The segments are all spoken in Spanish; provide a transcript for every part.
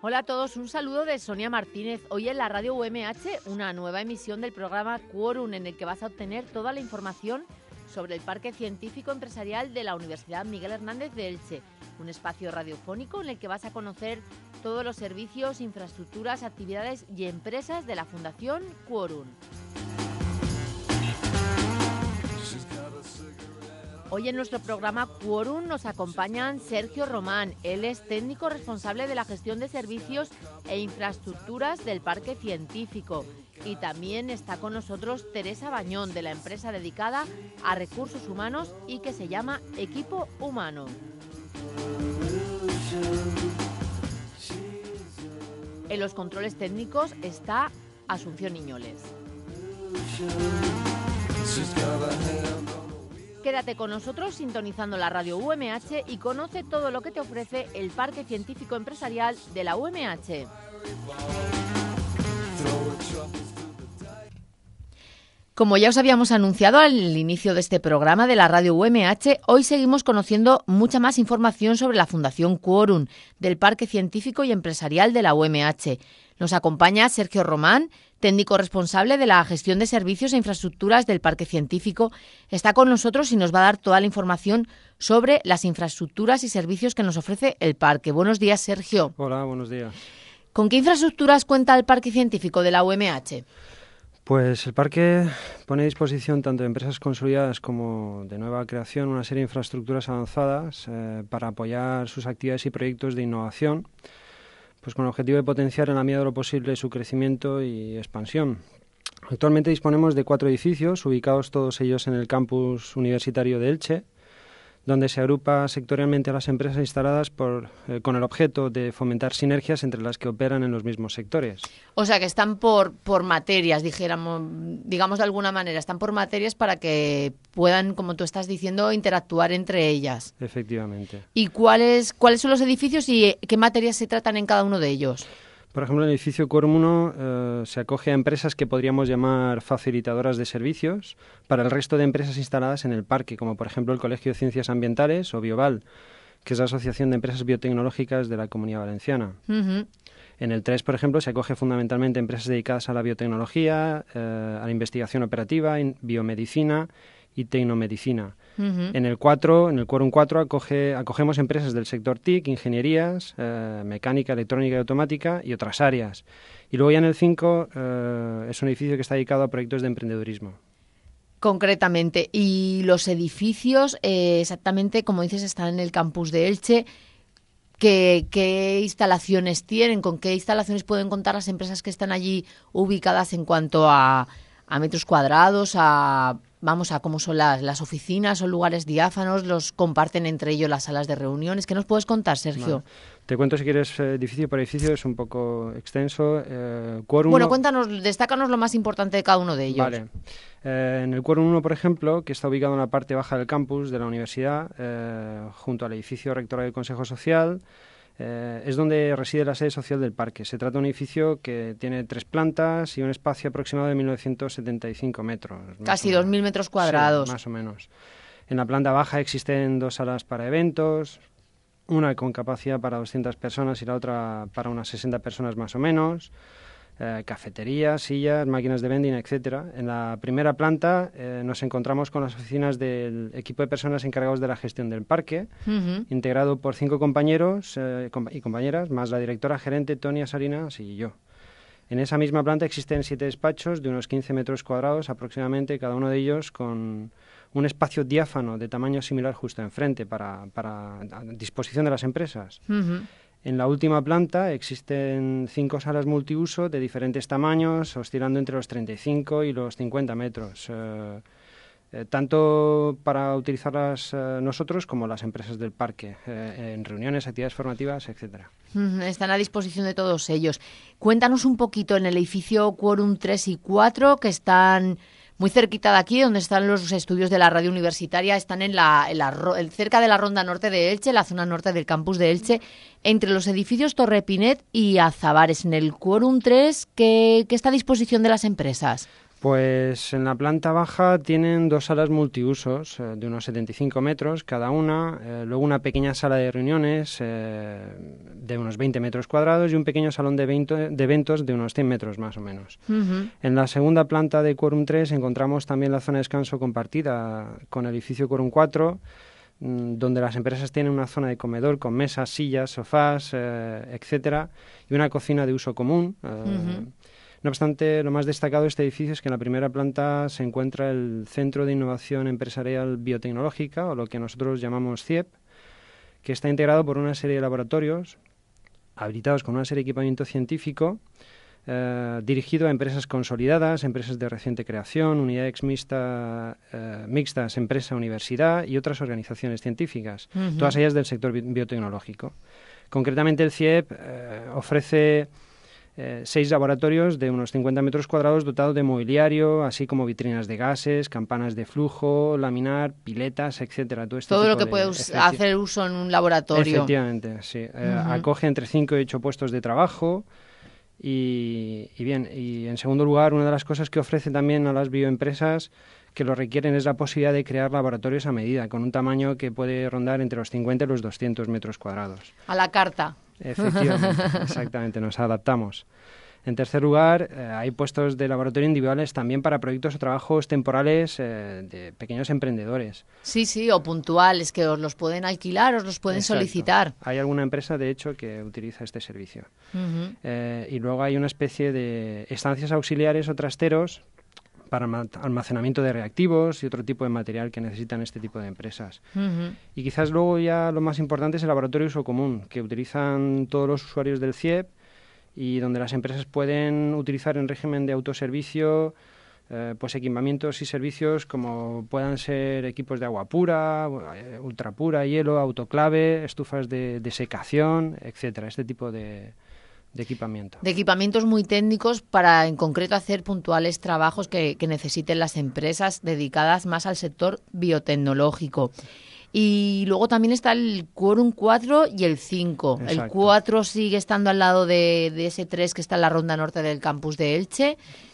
Hola a todos, un saludo de Sonia Martínez. Hoy en la radio UMH, una nueva emisión del programa Quórum, en el que vas a obtener toda la información sobre el Parque Científico Empresarial de la Universidad Miguel Hernández de Elche, un espacio radiofónico en el que vas a conocer todos los servicios, infraestructuras, actividades y empresas de la Fundación Quórum. Hoy en nuestro programa Quórum nos acompañan Sergio Román. Él es técnico responsable de la gestión de servicios e infraestructuras del Parque Científico. Y también está con nosotros Teresa Bañón, de la empresa dedicada a recursos humanos y que se llama Equipo Humano. En los controles técnicos está Asunción Iñoles. Quédate con nosotros sintonizando la radio UMH y conoce todo lo que te ofrece el Parque Científico Empresarial de la UMH. Como ya os habíamos anunciado al inicio de este programa de la radio UMH, hoy seguimos conociendo mucha más información sobre la Fundación Quórum del Parque Científico y Empresarial de la UMH. Nos acompaña Sergio Román, técnico responsable de la gestión de servicios e infraestructuras del Parque Científico. Está con nosotros y nos va a dar toda la información sobre las infraestructuras y servicios que nos ofrece el parque. Buenos días, Sergio. Hola, buenos días. ¿Con qué infraestructuras cuenta el Parque Científico de la UMH? Pues el parque pone a disposición tanto de empresas consolidadas como de nueva creación una serie de infraestructuras avanzadas para apoyar sus actividades y proyectos de innovación, pues con el objetivo de potenciar en la medida de lo posible su crecimiento y expansión. Actualmente disponemos de 4 edificios, ubicados todos ellos en el campus universitario de Elche, donde se agrupa sectorialmente a las empresas instaladas con el objeto de fomentar sinergias entre las que operan en los mismos sectores. O sea, que están por materias, digamos de alguna manera, están por materias para que puedan, como tú estás diciendo, interactuar entre ellas. Efectivamente. ¿Y cuáles son los edificios y qué materias se tratan en cada uno de ellos? Por ejemplo, en el edificio Quórum 1 se acoge a empresas que podríamos llamar facilitadoras de servicios para el resto de empresas instaladas en el parque, como por ejemplo el Colegio de Ciencias Ambientales o Bioval, que es la Asociación de Empresas Biotecnológicas de la Comunidad Valenciana. Uh-huh. En el 3, por ejemplo, se acoge fundamentalmente a empresas dedicadas a la biotecnología, a la investigación operativa, biomedicina y tecnomedicina. Uh-huh. En el Quórum 4 acogemos empresas del sector TIC, ingenierías, mecánica, electrónica y automática y otras áreas. Y luego ya en el 5 es un edificio que está dedicado a proyectos de emprendedurismo. Concretamente, y los edificios, exactamente como dices, están en el campus de Elche. ¿Qué instalaciones tienen? ¿Con qué instalaciones pueden contar las empresas que están allí ubicadas en cuanto a metros cuadrados, a cómo son las oficinas, son lugares diáfanos, los comparten entre ellos las salas de reuniones? ¿Qué nos puedes contar, Sergio? Vale. Te cuento si quieres edificio por edificio, es un poco extenso. Quórum Bueno, 1... cuéntanos, destácanos lo más importante de cada uno de ellos. Vale. En el Quórum 1, por ejemplo, que está ubicado en la parte baja del campus de la universidad, junto al edificio rectoral del Consejo Social, es donde reside la sede social del parque. Se trata de un edificio que tiene 3 plantas y un espacio aproximado de 1.975 metros. Casi 2.000 metros cuadrados. Sí, más o menos. En la planta baja existen 2 salas para eventos, una con capacidad para 200 personas y la otra para unas 60 personas más o menos. Cafeterías, sillas, máquinas de vending, etcétera. En la primera planta nos encontramos con las oficinas del equipo de personas encargados de la gestión del parque, Uh-huh. integrado por 5 compañeros y compañeras, más la directora gerente Tonia Salinas y yo. En esa misma planta existen 7 despachos de unos 15 metros cuadrados aproximadamente, cada uno de ellos con un espacio diáfano de tamaño similar justo enfrente para a disposición de las empresas. Uh-huh. En la última planta existen 5 salas multiuso de diferentes tamaños, oscilando entre los 35 y los 50 metros, tanto para utilizarlas nosotros como las empresas del parque, en reuniones, actividades formativas, etcétera. Están a disposición de todos ellos. Cuéntanos un poquito en el edificio Quórum 3 y 4, que están muy cerquita de aquí, donde están los estudios de la radio universitaria. Están cerca de la Ronda Norte de Elche, la zona norte del campus de Elche, entre los edificios Torre Pinet y Azabares. En el Quórum 3, ¿qué está a disposición de las empresas? Pues en la planta baja tienen 2 salas multiusos de unos 75 metros cada una, luego una pequeña sala de reuniones de unos 20 metros cuadrados y un pequeño salón de eventos de unos 100 metros más o menos. En la segunda planta de Quorum 3 encontramos también la zona de descanso compartida con el edificio Quorum 4, donde las empresas tienen una zona de comedor con mesas, sillas, sofás, etcétera, y una cocina de uso común. No obstante, lo más destacado de este edificio es que en la primera planta se encuentra el Centro de Innovación Empresarial Biotecnológica, o lo que nosotros llamamos CIEP, que está integrado por una serie de laboratorios habilitados con una serie de equipamiento científico dirigido a empresas consolidadas, empresas de reciente creación, unidades mixtas, empresa-universidad y otras organizaciones científicas, todas ellas del sector biotecnológico. Concretamente, el CIEP ofrece 6 laboratorios de unos 50 metros cuadrados dotados de mobiliario, así como vitrinas de gases, campanas de flujo, laminar, piletas, etcétera. Todo lo que puede hacer uso en un laboratorio. Efectivamente, sí. Acoge entre 5 y 8 puestos de trabajo. Y en segundo lugar, una de las cosas que ofrece también a las bioempresas que lo requieren es la posibilidad de crear laboratorios a medida, con un tamaño que puede rondar entre los 50 y los 200 metros cuadrados. A la carta. Efectivamente, exactamente, nos adaptamos. En tercer lugar, hay puestos de laboratorio individuales también para proyectos o trabajos temporales de pequeños emprendedores. Sí, o puntuales, que os los pueden alquilar, os los pueden solicitar. Hay alguna empresa, de hecho, que utiliza este servicio. Y luego hay una especie de estancias auxiliares o trasteros para almacenamiento de reactivos y otro tipo de material que necesitan este tipo de empresas. Y quizás luego ya lo más importante es el laboratorio de uso común, que utilizan todos los usuarios del CIEP y donde las empresas pueden utilizar en régimen de autoservicio pues equipamientos y servicios como puedan ser equipos de agua pura, ultra pura, hielo, autoclave, estufas de secación, etcétera, este tipo de equipamiento. De equipamientos muy técnicos para, en concreto, hacer puntuales trabajos que necesiten las empresas dedicadas más al sector biotecnológico. Y luego también está el Quorum 4 y el 5. Exacto. El 4 sigue estando al lado de ese 3 que está en la ronda norte del campus de Elche.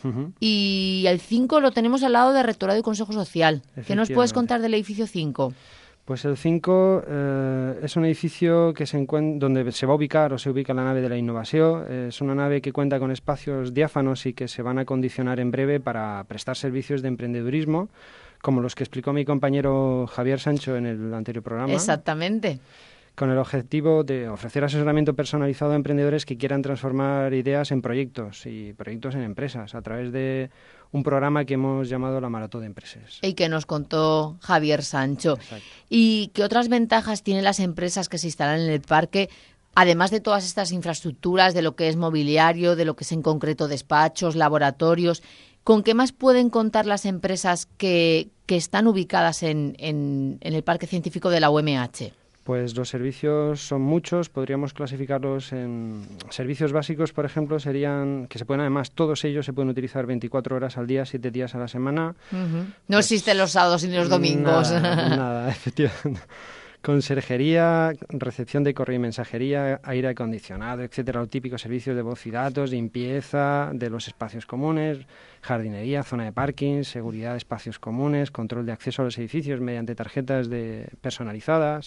Y el 5 lo tenemos al lado de Rectorado y Consejo Social. ¿Qué nos puedes contar del edificio 5? Pues el 5 es un edificio que donde se va a ubicar o se ubica la nave de la innovación. Es una nave que cuenta con espacios diáfanos y que se van a acondicionar en breve para prestar servicios de emprendedurismo, como los que explicó mi compañero Javier Sancho en el anterior programa. Exactamente. Con el objetivo de ofrecer asesoramiento personalizado a emprendedores que quieran transformar ideas en proyectos y proyectos en empresas a través de un programa que hemos llamado la Maratón de Empresas. Y que nos contó Javier Sancho. Exacto. ¿Y qué otras ventajas tienen las empresas que se instalan en el parque, además de todas estas infraestructuras, de lo que es mobiliario, de lo que es en concreto despachos, laboratorios? ¿Con qué más pueden contar las empresas que están ubicadas en el Parque Científico de la UMH? Pues los servicios son muchos, podríamos clasificarlos en servicios básicos, por ejemplo, serían que se pueden, además, todos ellos se pueden utilizar 24 horas al día, 7 días a la semana. No existen los sábados ni los domingos. Nada, efectivamente. Conserjería, recepción de correo y mensajería, aire acondicionado, etcétera, los típicos servicios de voz y datos, limpieza de los espacios comunes, jardinería, zona de parking, seguridad de espacios comunes, control de acceso a los edificios mediante tarjetas personalizadas,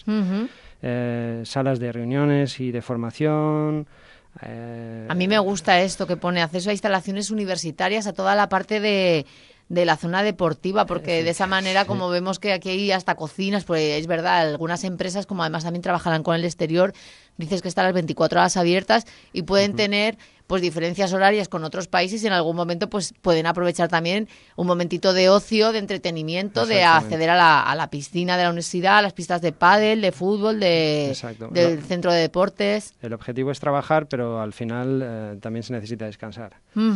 salas de reuniones y de formación. A mí me gusta esto que pone acceso a instalaciones universitarias a toda la parte de la zona deportiva, porque de esa manera, como vemos que aquí hay hasta cocinas, pues es verdad, algunas empresas, como además también trabajarán con el exterior, dices que están las 24 horas abiertas y pueden tener pues diferencias horarias con otros países y en algún momento pues pueden aprovechar también un momentito de ocio, de entretenimiento, de acceder a la piscina de la universidad, a las pistas de pádel, de fútbol, del centro de deportes. El objetivo es trabajar, pero al final también se necesita descansar.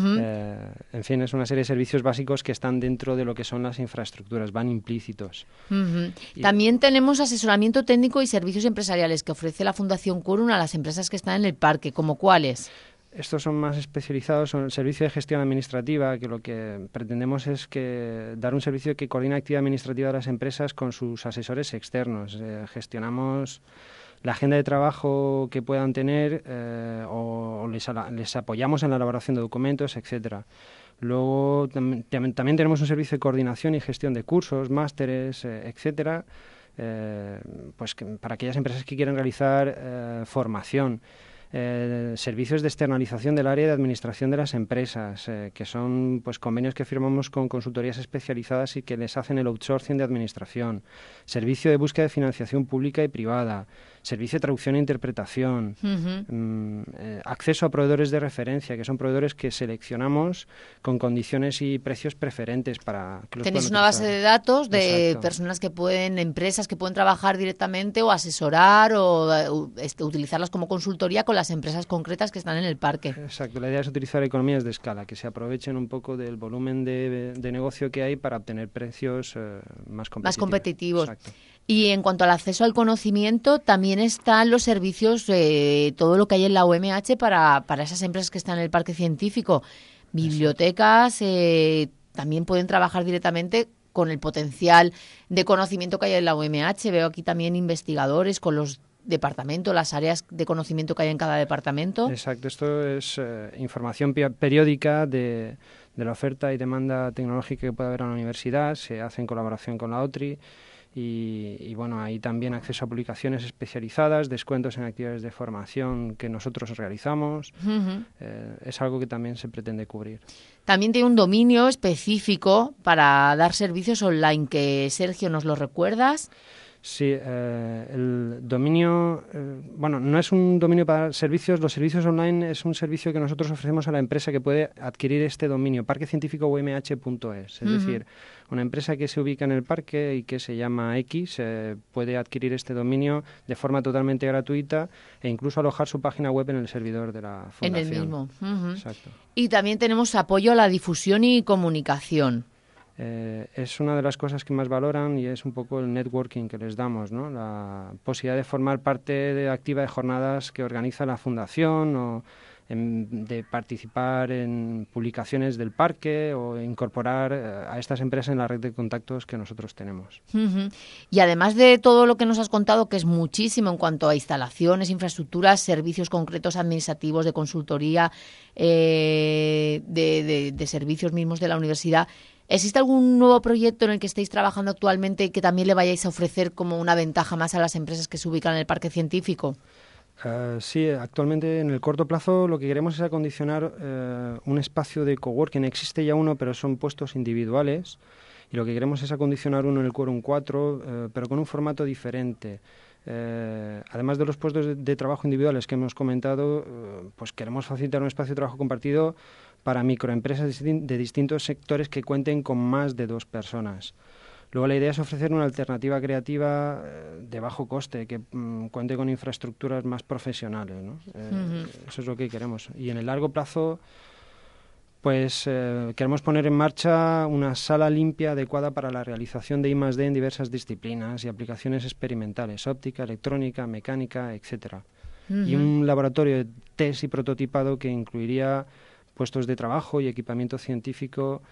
En fin, es una serie de servicios básicos que están dentro de lo que son las infraestructuras, van implícitos. También tenemos asesoramiento técnico y servicios empresariales que ofrece la Fundación Quorum a las empresas que están en el parque, ¿como cuáles? Estos son más especializados en el servicio de gestión administrativa, que lo que pretendemos es dar un servicio que coordina actividad administrativa de las empresas con sus asesores externos. Gestionamos la agenda de trabajo que puedan tener o les apoyamos en la elaboración de documentos, etcétera. Luego también tenemos un servicio de coordinación y gestión de cursos, másteres, etcétera, pues para aquellas empresas que quieren realizar formación. Servicios de externalización del área de administración de las empresas, que son pues convenios que firmamos con consultorías especializadas y que les hacen el outsourcing de administración. Servicio de búsqueda de financiación pública y privada. Servicio de traducción e interpretación. Acceso a proveedores de referencia, que son proveedores que seleccionamos con condiciones y precios preferentes para que los Tenéis puedan una utilizar. base de datos de Exacto. personas que pueden, empresas que pueden trabajar directamente o asesorar o utilizarlas como consultoría con las empresas concretas que están en el parque. Exacto, la idea es utilizar economías de escala, que se aprovechen un poco del volumen de negocio que hay para obtener precios más competitivos. Más competitivos. Exacto. Y en cuanto al acceso al conocimiento, también están los servicios, todo lo que hay en la UMH para esas empresas que están en el parque científico. Bibliotecas también pueden trabajar directamente con el potencial de conocimiento que hay en la UMH. Veo aquí también investigadores con los departamentos, las áreas de conocimiento que hay en cada departamento. Exacto, esto es información periódica de la oferta y demanda tecnológica que puede haber en la universidad, se hace en colaboración con la OTRI. Y bueno, hay también acceso a publicaciones especializadas, descuentos en actividades de formación que nosotros realizamos. Es algo que también se pretende cubrir. También tiene un dominio específico para dar servicios online, que Sergio, ¿nos lo recuerdas? Sí, el dominio, bueno, no es un dominio para servicios, los servicios online es un servicio que nosotros ofrecemos a la empresa que puede adquirir este dominio, parquecientificoumh.es, es decir, una empresa que se ubica en el parque y que se llama X puede adquirir este dominio de forma totalmente gratuita e incluso alojar su página web en el servidor de la fundación. En el mismo. Exacto. Y también tenemos apoyo a la difusión y comunicación. Es una de las cosas que más valoran y es un poco el networking que les damos, ¿no? La posibilidad de formar parte activa de jornadas que organiza la fundación o de participar en publicaciones del parque o incorporar a estas empresas en la red de contactos que nosotros tenemos. Y además de todo lo que nos has contado, que es muchísimo en cuanto a instalaciones, infraestructuras, servicios concretos administrativos, de consultoría, de servicios mismos de la universidad, ¿existe algún nuevo proyecto en el que estéis trabajando actualmente y que también le vayáis a ofrecer como una ventaja más a las empresas que se ubican en el parque científico? Sí, actualmente en el corto plazo lo que queremos es acondicionar un espacio de coworking. Existe ya uno, pero son puestos individuales. Y lo que queremos es acondicionar uno en el Quorum 4, pero con un formato diferente. Además de los puestos de trabajo individuales que hemos comentado, pues queremos facilitar un espacio de trabajo compartido para microempresas de distintos sectores que cuenten con más de 2 personas. Luego la idea es ofrecer una alternativa creativa de bajo coste, que cuente con infraestructuras más profesionales, ¿no? Eso es lo que queremos. Y en el largo plazo, pues queremos poner en marcha una sala limpia adecuada para la realización de I+D en diversas disciplinas y aplicaciones experimentales, óptica, electrónica, mecánica, etcétera. Y un laboratorio de test y prototipado que incluiría puestos de trabajo y equipamiento científico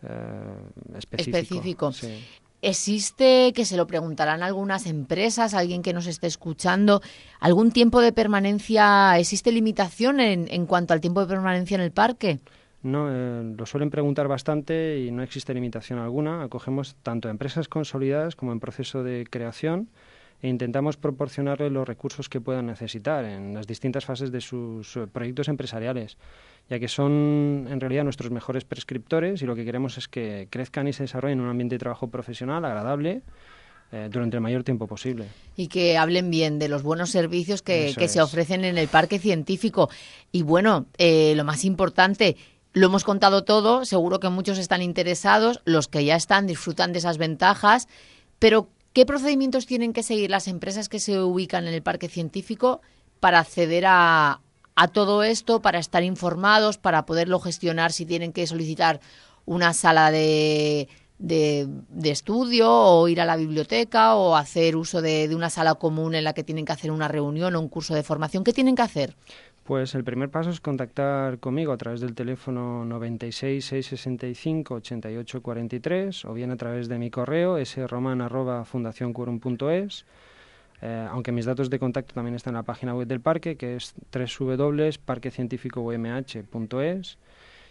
específico. Sí. ¿Existe, que se lo preguntarán algunas empresas, alguien que nos esté escuchando, algún tiempo de permanencia? ¿Existe limitación en cuanto al tiempo de permanencia en el parque? No, lo suelen preguntar bastante y no existe limitación alguna. Acogemos tanto a empresas consolidadas como en proceso de creación e intentamos proporcionarles los recursos que puedan necesitar en las distintas fases de sus proyectos empresariales, ya que son en realidad nuestros mejores prescriptores y lo que queremos es que crezcan y se desarrollen en un ambiente de trabajo profesional, agradable, durante el mayor tiempo posible. Y que hablen bien de los buenos servicios que se ofrecen en el parque científico. Y bueno, lo más importante, lo hemos contado todo, seguro que muchos están interesados, los que ya están disfrutan de esas ventajas, pero ¿qué procedimientos tienen que seguir las empresas que se ubican en el parque científico para acceder a todo esto, para estar informados, para poderlo gestionar si tienen que solicitar una sala de estudio o ir a la biblioteca o hacer uso de una sala común en la que tienen que hacer una reunión o un curso de formación? ¿Qué tienen que hacer? Pues el primer paso es contactar conmigo a través del teléfono 96 665 88 43 o bien a través de mi correo sroman@fundacionquorum.es. Aunque mis datos de contacto también están en la página web del parque, que es www.parquecientificoumh.es.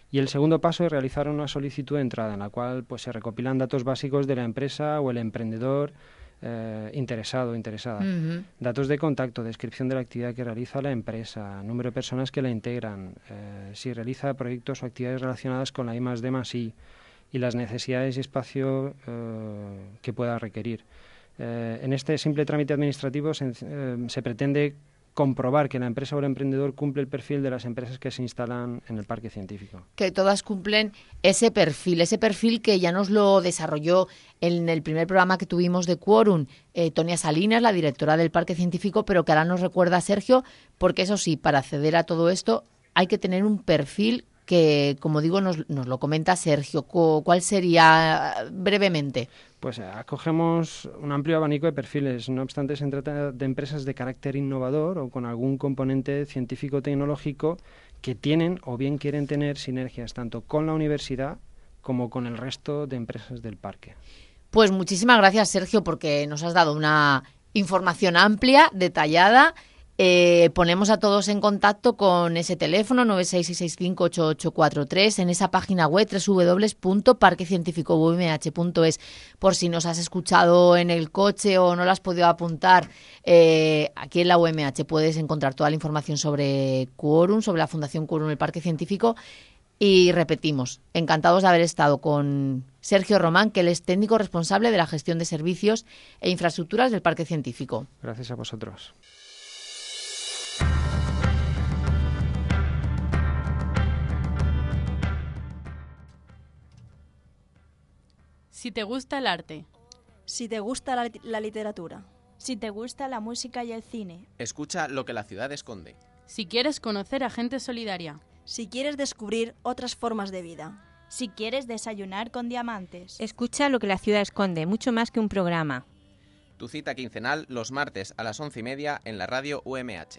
Y el segundo paso es realizar una solicitud de entrada, en la cual pues, se recopilan datos básicos de la empresa o el emprendedor interesado o interesada. Datos de contacto, descripción de la actividad que realiza la empresa, número de personas que la integran, si realiza proyectos o actividades relacionadas con la I+D+I y las necesidades y espacio que pueda requerir. En este simple trámite administrativo se pretende comprobar que la empresa o el emprendedor cumple el perfil de las empresas que se instalan en el parque científico. Que todas cumplen ese perfil que ya nos lo desarrolló en el primer programa que tuvimos de Quorum, Tonia Salinas, la directora del parque científico, pero que ahora nos recuerda Sergio, porque eso sí, para acceder a todo esto hay que tener un perfil que, como digo, nos lo comenta Sergio. ¿Cuál sería brevemente? Pues acogemos un amplio abanico de perfiles. No obstante, se trata de empresas de carácter innovador o con algún componente científico-tecnológico que tienen o bien quieren tener sinergias tanto con la universidad como con el resto de empresas del parque. Pues muchísimas gracias, Sergio, porque nos has dado una información amplia, detallada. Ponemos a todos en contacto con ese teléfono 966658843 en esa página web www.parquecientificoumh.es, por si nos has escuchado en el coche o no lo has podido apuntar. Aquí en la UMH puedes encontrar toda la información sobre Quorum, sobre la Fundación Quorum, el Parque Científico. Y repetimos, encantados de haber estado con Sergio Román, que él es técnico responsable de la gestión de servicios e infraestructuras del Parque Científico. Gracias a vosotros. Si te gusta el arte. Si te gusta la literatura. Si te gusta la música y el cine. Escucha lo que la ciudad esconde. Si quieres conocer a gente solidaria. Si quieres descubrir otras formas de vida. Si quieres desayunar con diamantes. Escucha lo que la ciudad esconde, mucho más que un programa. Tu cita quincenal los martes a las 11:30 en la radio UMH.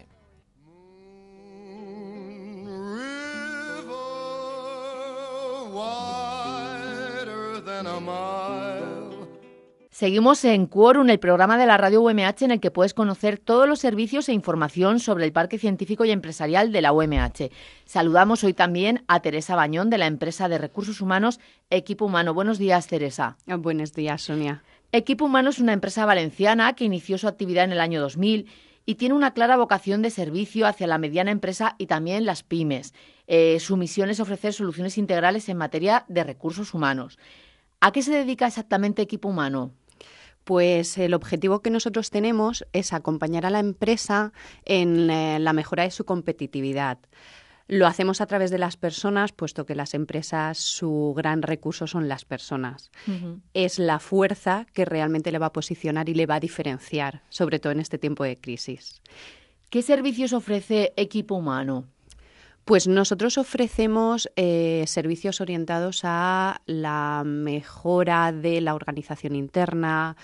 Seguimos en Quorum, el programa de la radio UMH en el que puedes conocer todos los servicios e información sobre el Parque Científico y Empresarial de la UMH. Saludamos hoy también a Teresa Bañón, de la empresa de recursos humanos Equipo Humano. Buenos días, Teresa. Buenos días, Sonia. Equipo Humano es una empresa valenciana que inició su actividad en el año 2000 y tiene una clara vocación de servicio hacia la mediana empresa y también las pymes. Su misión es ofrecer soluciones integrales en materia de recursos humanos. ¿A qué se dedica exactamente Equipo Humano? Pues el objetivo que nosotros tenemos es acompañar a la empresa en la mejora de su competitividad. Lo hacemos a través de las personas, puesto que las empresas, su gran recurso son las personas. Uh-huh. Es la fuerza que realmente le va a posicionar y le va a diferenciar, sobre todo en este tiempo de crisis. ¿Qué servicios ofrece Equipo Humano? Pues nosotros ofrecemos servicios orientados a la mejora de la organización interna,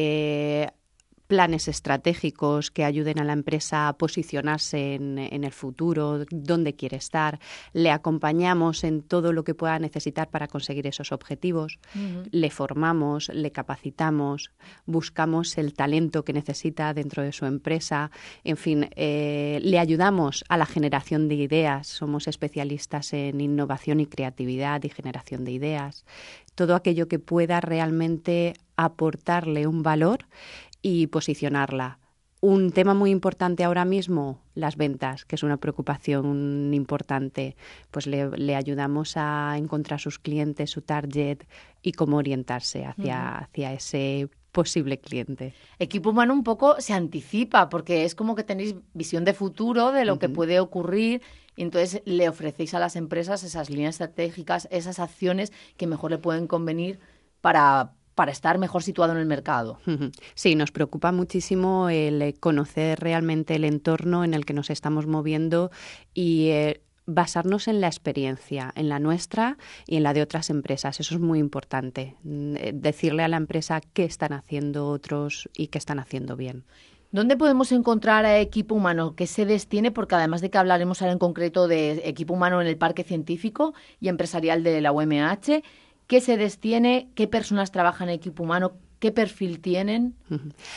planes estratégicos que ayuden a la empresa a posicionarse en el futuro, dónde quiere estar. Le acompañamos en todo lo que pueda necesitar para conseguir esos objetivos. Uh-huh. Le formamos, le capacitamos, buscamos el talento que necesita dentro de su empresa. En fin, le ayudamos a la generación de ideas. Somos especialistas en innovación y creatividad y generación de ideas. Todo aquello que pueda realmente aportarle un valor y posicionarla. Un tema muy importante ahora mismo, las ventas, que es una preocupación importante. Pues le ayudamos a encontrar sus clientes, su target y cómo orientarse hacia ese posible cliente. Equipo Humano un poco se anticipa, porque es como que tenéis visión de futuro de lo que puede ocurrir y entonces le ofrecéis a las empresas esas líneas estratégicas, esas acciones que mejor le pueden convenir para estar mejor situado en el mercado. Sí, nos preocupa muchísimo el conocer realmente el entorno en el que nos estamos moviendo y basarnos en la experiencia, en la nuestra y en la de otras empresas. Eso es muy importante, decirle a la empresa qué están haciendo otros y qué están haciendo bien. ¿Dónde podemos encontrar a Equipo Humano? ¿Qué sedes tiene? Porque además de que hablaremos ahora en concreto de Equipo Humano en el Parque Científico y Empresarial de la UMH, ¿qué sedes tiene? ¿Qué personas trabajan en Equipo Humano? ¿Qué perfil tienen?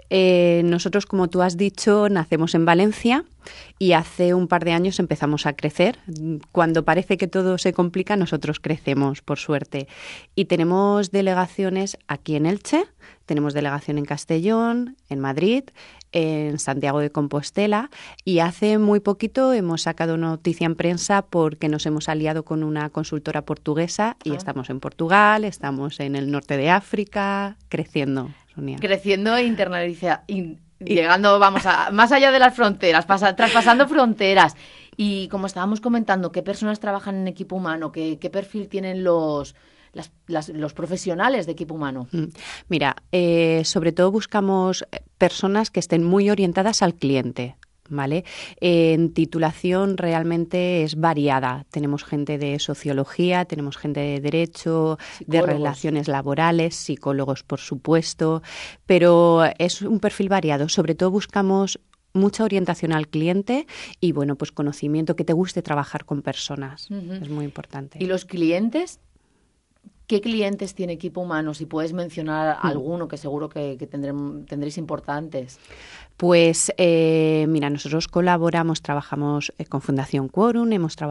Nosotros, como tú has dicho, nacemos en Valencia y hace un par de años empezamos a crecer. Cuando parece que todo se complica, nosotros crecemos, por suerte. Y tenemos delegaciones aquí en Elche, tenemos delegación en Castellón, en Madrid, en Santiago de Compostela, y hace muy poquito hemos sacado noticia en prensa porque nos hemos aliado con una consultora portuguesa y estamos en Portugal, estamos en el norte de África, creciendo, Sonia. Creciendo e llegando, más allá de las fronteras, traspasando fronteras. Y como estábamos comentando, ¿qué personas trabajan en equipo humano? ¿Qué perfil tienen los profesionales de equipo humano? Mira, sobre todo buscamos personas que estén muy orientadas al cliente, ¿vale? En titulación realmente es variada. Tenemos gente de sociología, tenemos gente de derecho, de relaciones laborales, psicólogos, por supuesto, pero es un perfil variado. Sobre todo buscamos mucha orientación al cliente y, bueno, pues conocimiento, que te guste trabajar con personas. Es muy importante. ¿Y los clientes? ¿Qué clientes tiene equipo humano? Si puedes mencionar alguno, que seguro que tendréis importantes. Pues mira, nosotros trabajamos con Fundación Quorum,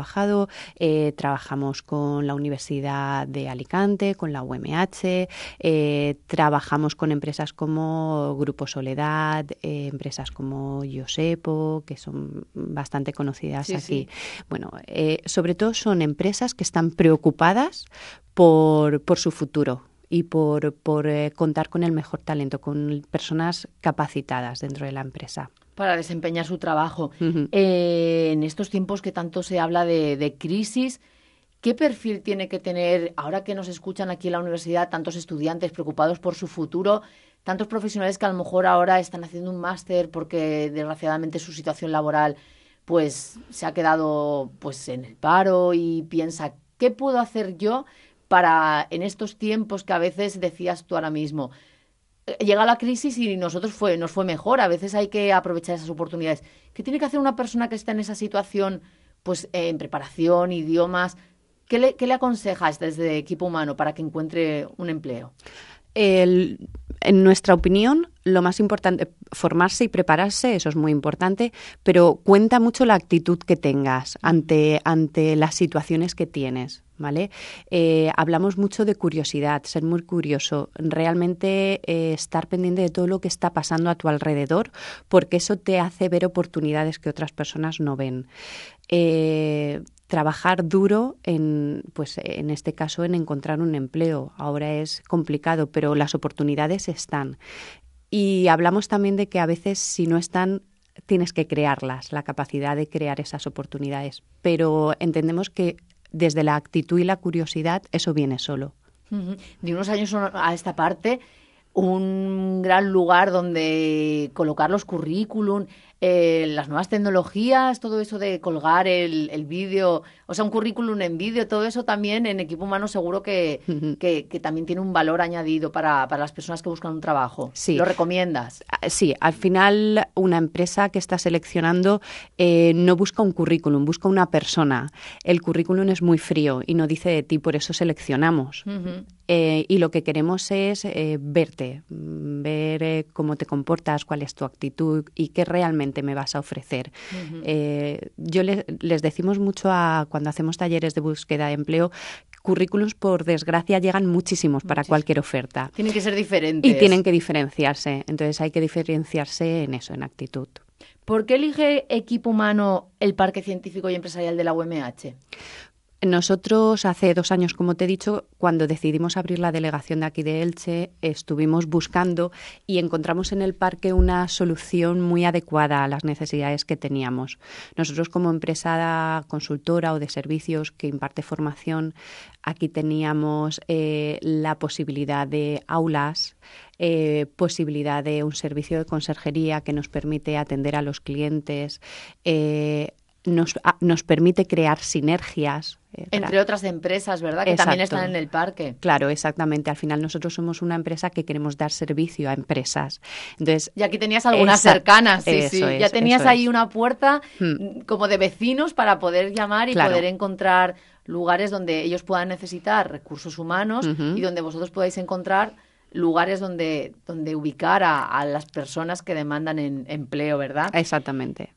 trabajamos con la Universidad de Alicante, con la UMH, trabajamos con empresas como Grupo Soledad, empresas como Yosepo, que son bastante conocidas aquí. Sí. Bueno, sobre todo son empresas que están preocupadas por su futuro y por contar con el mejor talento, con personas capacitadas dentro de la empresa. Para desempeñar su trabajo. En estos tiempos que tanto se habla de crisis, ¿qué perfil tiene que tener, ahora que nos escuchan aquí en la universidad, tantos estudiantes preocupados por su futuro, tantos profesionales que a lo mejor ahora están haciendo un máster porque desgraciadamente su situación laboral pues se ha quedado pues en el paro y piensa, ¿qué puedo hacer yo para, en estos tiempos que a veces decías tú ahora mismo, llega la crisis y nos fue mejor? A veces hay que aprovechar esas oportunidades. ¿Qué tiene que hacer una persona que está en esa situación, pues en preparación, idiomas? ¿Qué le aconsejas desde equipo humano para que encuentre un empleo? En nuestra opinión, lo más importante, formarse y prepararse, eso es muy importante, pero cuenta mucho la actitud que tengas ante las situaciones que tienes, ¿vale? Hablamos mucho de curiosidad, ser muy curioso, realmente estar pendiente de todo lo que está pasando a tu alrededor, porque eso te hace ver oportunidades que otras personas no ven. Trabajar duro en este caso en encontrar un empleo. Ahora es complicado, pero las oportunidades están. Y hablamos también de que a veces si no están, tienes que crearlas, la capacidad de crear esas oportunidades. Pero entendemos que desde la actitud y la curiosidad eso viene solo. De unos años a esta parte, un gran lugar donde colocar los currículum, las nuevas tecnologías, todo eso de colgar el vídeo, o sea, un currículum en vídeo, todo eso también en equipo humano seguro que también tiene un valor añadido para las personas que buscan un trabajo. Sí. ¿Lo recomiendas? Sí, al final una empresa que está seleccionando no busca un currículum, busca una persona. El currículum es muy frío y no dice de ti, por eso seleccionamos. Y lo que queremos es verte, ver cómo te comportas, cuál es tu actitud y qué realmente me vas a ofrecer. Yo les decimos mucho cuando hacemos talleres de búsqueda de empleo, currículums por desgracia llegan muchísimos para cualquier oferta. Tienen que ser diferentes. Y tienen que diferenciarse. Entonces hay que diferenciarse en eso, en actitud. ¿Por qué elige equipo humano el Parque Científico y Empresarial de la UMH? Nosotros hace 2 años, como te he dicho, cuando decidimos abrir la delegación de aquí de Elche, estuvimos buscando y encontramos en el parque una solución muy adecuada a las necesidades que teníamos. Nosotros, como empresa consultora o de servicios que imparte formación, aquí teníamos la posibilidad de aulas, posibilidad de un servicio de conserjería que nos permite atender a los clientes, nos permite crear sinergias. Entre otras empresas, ¿verdad? Que Exacto. También están en el parque. Claro, exactamente. Al final nosotros somos una empresa que queremos dar servicio a empresas. Entonces, y aquí tenías algunas cercanas, sí. Ya tenías ahí una puerta como de vecinos para poder llamar y poder encontrar lugares donde ellos puedan necesitar recursos humanos y donde vosotros podáis encontrar lugares donde ubicar a las personas que demandan empleo, ¿verdad? Exactamente.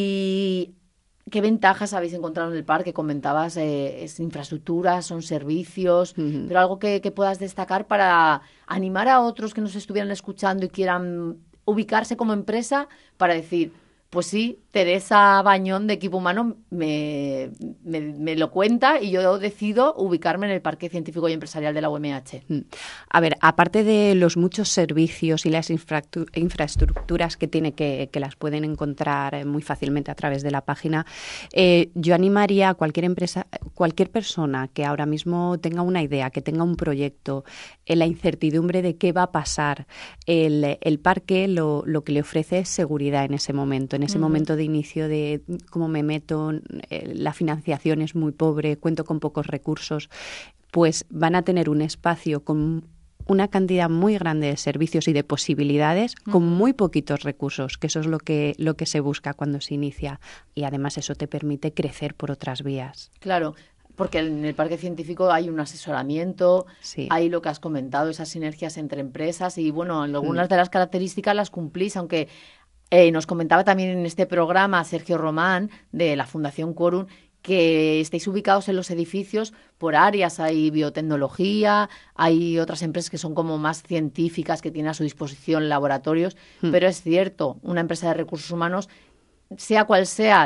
¿Y qué ventajas habéis encontrado en el parque? Comentabas, es infraestructura, son servicios, pero algo que puedas destacar para animar a otros que nos estuvieran escuchando y quieran ubicarse como empresa para decir, pues sí, Teresa Bañón de Equipo Humano me lo cuenta y yo decido ubicarme en el Parque Científico y Empresarial de la UMH. A ver, aparte de los muchos servicios y las infraestructuras que tiene, que las pueden encontrar muy fácilmente a través de la página, yo animaría a cualquier persona que ahora mismo tenga una idea, que tenga un proyecto, la incertidumbre de qué va a pasar. El parque lo que le ofrece es seguridad en ese momento de inicio de cómo me meto, la financiación es muy pobre, cuento con pocos recursos, pues van a tener un espacio con una cantidad muy grande de servicios y de posibilidades con muy poquitos recursos, que eso es lo que se busca cuando se inicia, y además eso te permite crecer por otras vías. Claro, porque en el Parque Científico hay un asesoramiento, sí. Hay lo que has comentado, esas sinergias entre empresas y, bueno, algunas de las características las cumplís, aunque nos comentaba también en este programa Sergio Román de la Fundación Quorum que estáis ubicados en los edificios por áreas. Hay biotecnología, hay otras empresas que son como más científicas, que tienen a su disposición laboratorios, pero es cierto, una empresa de recursos humanos, sea cual sea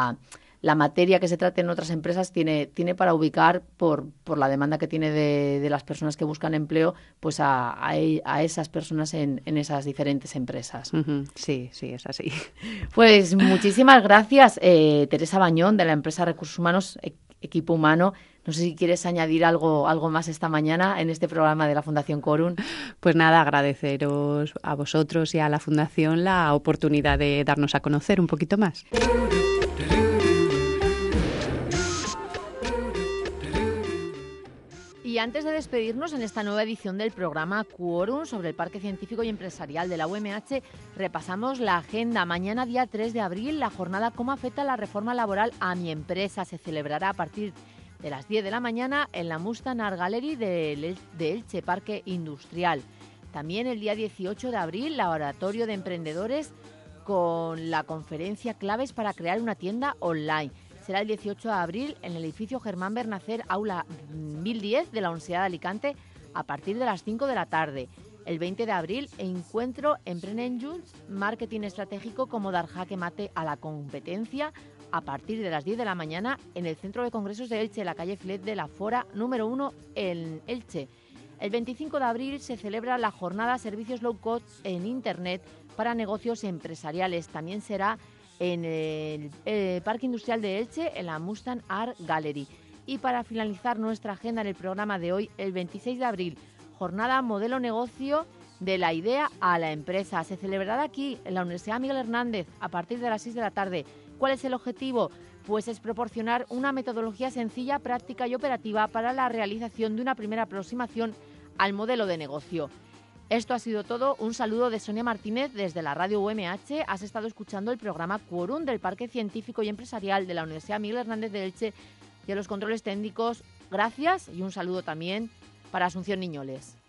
la materia que se trate en otras empresas, tiene para ubicar por la demanda que tiene de las personas que buscan empleo, pues a esas personas en esas diferentes empresas. Sí, es así. Pues muchísimas gracias, Teresa Bañón, de la empresa Recursos Humanos, Equipo Humano. No sé si quieres añadir algo más esta mañana en este programa de la Fundación Quorum. Pues nada, agradeceros a vosotros y a la Fundación la oportunidad de darnos a conocer un poquito más. Y antes de despedirnos en esta nueva edición del programa Quorum sobre el Parque Científico y Empresarial de la UMH, repasamos la agenda. Mañana, día 3 de abril, la jornada ¿Cómo afecta la reforma laboral a mi empresa? Se celebrará a partir de las 10 de la mañana en la Mustang Art Gallery de Elche, Parque Industrial. También el día 18 de abril, Laboratorio de Emprendedores con la conferencia Claves para crear una tienda online. Será el 18 de abril en el edificio Germán Bernacer, aula 1010 de la Universidad de Alicante, a partir de las 5 de la tarde. El 20 de abril, encuentro Emprenengels, marketing estratégico, como dar jaque mate a la competencia, a partir de las 10 de la mañana en el Centro de Congresos de Elche, la calle Filet de la Fora número 1 en Elche. El 25 de abril se celebra la jornada Servicios Low Cost en Internet para negocios empresariales. También será en el Parque Industrial de Elche, en la Mustang Art Gallery. Y para finalizar nuestra agenda en el programa de hoy, el 26 de abril, jornada Modelo Negocio de la idea a la empresa. Se celebrará aquí, en la Universidad Miguel Hernández, a partir de las 6 de la tarde. ¿Cuál es el objetivo? Pues es proporcionar una metodología sencilla, práctica y operativa para la realización de una primera aproximación al modelo de negocio. Esto ha sido todo. Un saludo de Sonia Martínez desde la radio UMH. Has estado escuchando el programa Quorum del Parque Científico y Empresarial de la Universidad Miguel Hernández de Elche, y a los controles técnicos, gracias, y un saludo también para Asunción Niñoles.